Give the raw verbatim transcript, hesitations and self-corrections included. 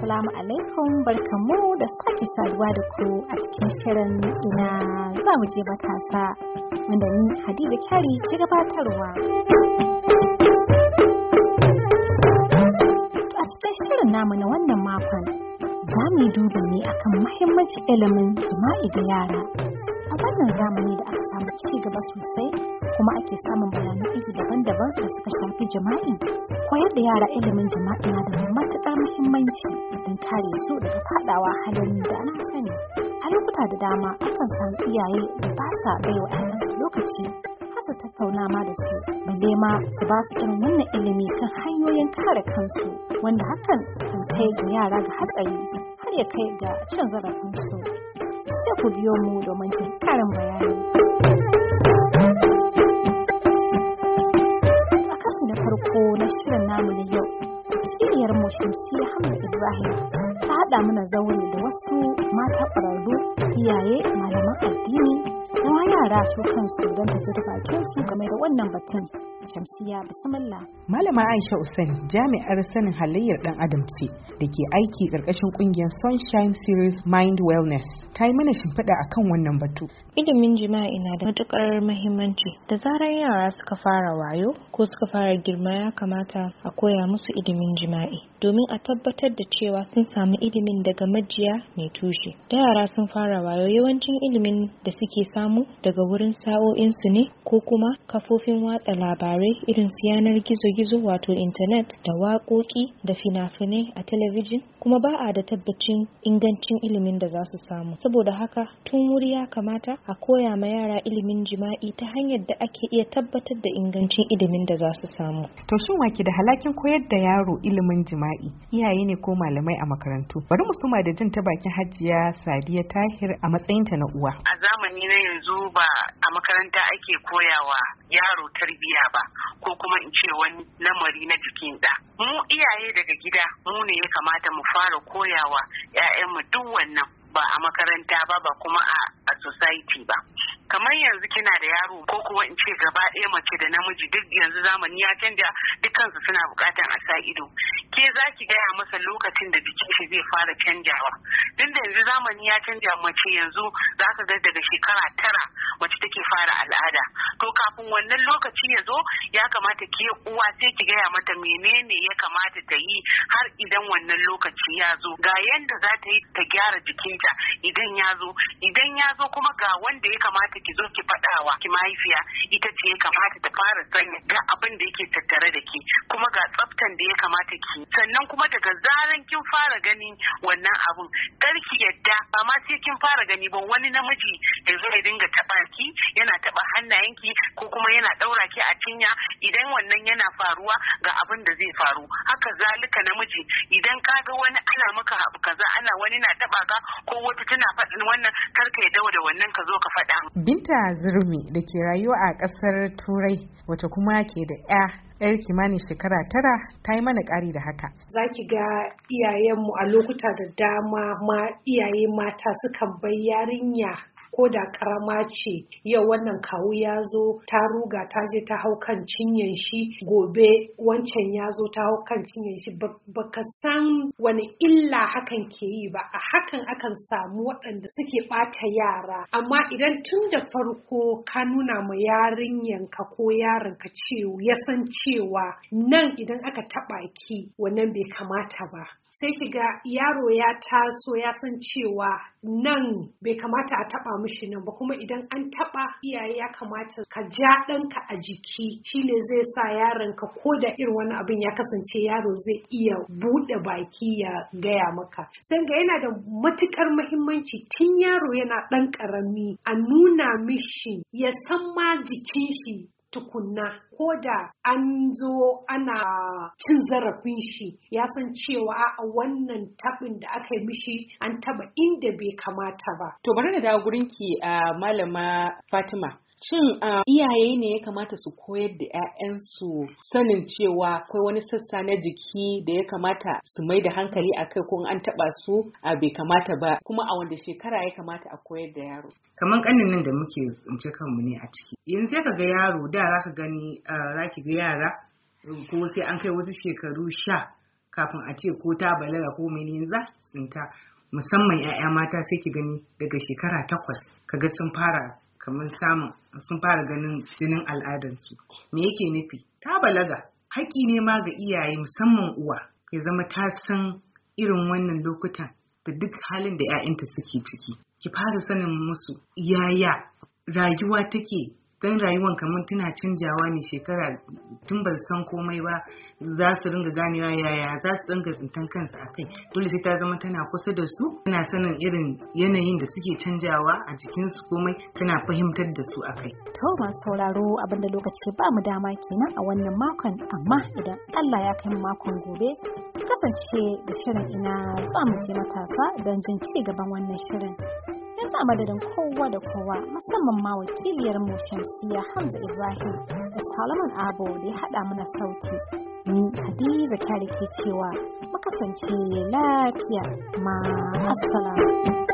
assalamu alaikum, barkamu da sake saduwa da ku a cikin shirin ina za mu je matasa wanda ni Hadiza Kyari ke gabatarwa. A cikin shirin namu na wannan makon za mu yi dubi ne akan muhimmancin ilimin jima'i ga yara. A wannan zamani da aka samu ci gaba sosai kuma ake samun bayanan iri daban-daban da suka shafi jima'i, koyar da yara ilimin jima'i na da matuƙar muhimmanci don kare su daga faɗawa halin da na sani. A lokuta da dama akan samu iyaye da ba sa bai wa ‘ya'yansu lokaci har su tattauna ma da su, balle ma su ba su irin wannan ilimi kan hanyoyin kare kansu, wanda hakan kan kai ga yara ga hatsari har ya kai ga cin zarafinsu. Sai ku biyo mu domin jin ƙarin bayani. A kashi na farko na shirin namu na yau, wakiliyar mu Shamsiyya Hamza Ibrahim ta haɗa mana zaure da wasu mata ƙwararru, iyaye, malaman addini, da ma yara su kansu don ta ji da bakin su game da wannan batun. Shamsiyya, bismillah. Malama Aisha Usain jami'ar sanin halayyar dan adam ce da ke aiki karkashin kungiyar Sunshine Series Mind Wellness. Ta yi mana shimfiɗa akan wannan batu. Ilimin jima'i na da matukar muhimmanci. Da zarar yara suka fara wayo ko suka fara girma, ya kamata a koya musu ilimin jima'i domin a tabbatar da cewa sun samu ilimin daga majiya mai tushe. Da yara sun fara wayo, yawancin ilimin da suke samu daga wurin sa'o'insu ne ko kuma kafofin watsa labarai irin su yanar gizo-gizo wato intanet, da waƙoƙi da fina-finai a talabijin, kuma ba a da tabbacin ingancin ilimin da za su samu. Saboda haka tun wuri ya kamata a koya ma yara ilimin jima'i ta hanyar da ake iya tabbatar da ingancin ilimin da za su samu. To shin wake da halakin koyar da yaro ilimin jima'i, iyaye ne ko malamai a makarantu? Bari mu suma da jin ta bakin Hajiya Sadiya Tahir a matsayinta na uwa. A zamani na yanzu ba a makaranta ake koyawa yaro tarbiyya ba, ko kuma in ce wani lamari na jikin da. Mu iyaye daga gida mu ne ya kamata mu fara koyawa 'ya'yanmu duk wannan, ba a makaranta ba, ba kuma a, a society ba. Kamar yanzu kina da yaro ko kuma in ce gaba ɗaya mace da namiji, duk yanzu zamani ya canja, dukansu suna buƙatan a sa ido. Ke za ki gaya masa lokacin da jikin shi zai fara canjawa. Tun da yanzu zamani ya canja, mace yanzu za ka ga daga shekara tara mace take fara al'ada. To kafin wannan lokaci ya zo, ya kamata ke uwa sai ki gaya mata menene ya kamata ta yi har idan wannan lokaci ya zo. Ga yanda za ta yi ta gyara jikinta idan ya zo. Idan ya zo kuma ga wanda ya kamata ki zo ki faɗawa ki mahaifiya, ita ce ya kamata ta fara sanya ga abin da yake tattare da ke, kuma ga tsaftan da ya kamata ki. Sannan kuma daga zaran kin fara ganin wannan abun, kar ki yadda ba ma sai kin fara gani ba wani namiji ya zo ya dinga taɓa ki, yana taɓa hannayenki ko kuma yana ɗaura ki a cinya. Idan wannan yana faruwa, ga abin da zai faru. Haka zalika namiji, idan ka ga wani ana maka abu kaza, ana wani na taɓa ka ko wata tana faɗin wannan, kar ka yadda da wannan ka zo ka faɗa. Binta Zurmi da ke rayuwa a ƙasar Turai, wacce kuma ke da 'ya yar kimanin shekara tara, ta yi mana ƙari da haka. Za ki ga iyayenmu a lokuta da dama ma iyaye mata sukan bai yarinya ko da karama ce, yau wannan kawu ya zo ta ruga ta je ta hau kan cinyan shi, gobe wancan ya zo ta hau kan cinyan shi, baka san wani illa hakan ke yi ba. A hakan akan samu waɗanda suke ɓata yara, amma idan tun da farko ka nuna ma yarinyanka ko yaronka cewa ya san cewa nan idan aka taɓa ki wannan bai kamata ba, sai ki ga yaro ya taso ya san cewa nan bai kamata a taɓa mishi nan ba, kuma idan an taba iyaye ya kamata ka ja ɗanka a jiki, shine zai sa yaronka ko da irin wani abin ya kasance yaro zai iya buɗe baki ya gaya maka. Sai ga yana da matukar muhimmanci tun yaro yana ɗan ƙarami a nuna mishi ya san ma jikin shi tukunna, ko da an zo ana cin zarafin shi ya san cewa a wannan tabin da aka yi mishi an taba inda bai kamata ba. To bari na dawo gurinki a malama Fatima. Shin uh, iyaye ne ya kamata su koyar da 'ya'yansu sanin cewa akwai wani sassa na jiki da ya kamata su mai da hankali a kai ko an taba su a bai kamata ba, kuma a wanda shekara ya kamata a koyar da yaro? Kaman kanin nan da muke tsince kanmu ne a ciki. Yanzu sai ka ga yaro da za ka gani za ki ga yara ko sai an kai wasu shekaru sha kafin a ce ko ta balaga ko menene za su tsinta, musamman 'ya'ya mata sai ki gani daga shekara takwas kaga sun fara kamar samun sun fara ganin jinin al'adansu. Me yake nufi? Ta balaga. Haƙƙi ne ma ga iyaye musamman uwa ya zama ta san irin wannan lokutan da duk halin da 'ya'yanta suke ciki. Ki fara sanin musu yaya rayuwa take, don rayuwan kamar tana canjawa ne shekara tun ba san komai ba, za su ringa ganewa yaya za su ringa tsintan kansu a kai. Dole sai ta zama tana kusa da su, tana sanin irin yanayin da suke canjawa a jikinsu, komai tana fahimtar da su a kai. To masu sauraro, abinda lokaci ba mu dama kenan a wannan makon, amma idan Allah ya kai mu makon gobe kasance da shirin ina za mu je matasa don jin ci gaban wannan shirin. Ya sa madadin kowa da kowa, musamman ma wakiliyar mu Shamsiya Hamza Ibrahim da Salman Abo da ya haɗa mana sauti. Ni Hadiza Kyari ke cewa mu kasance lafiya, ma assalamu.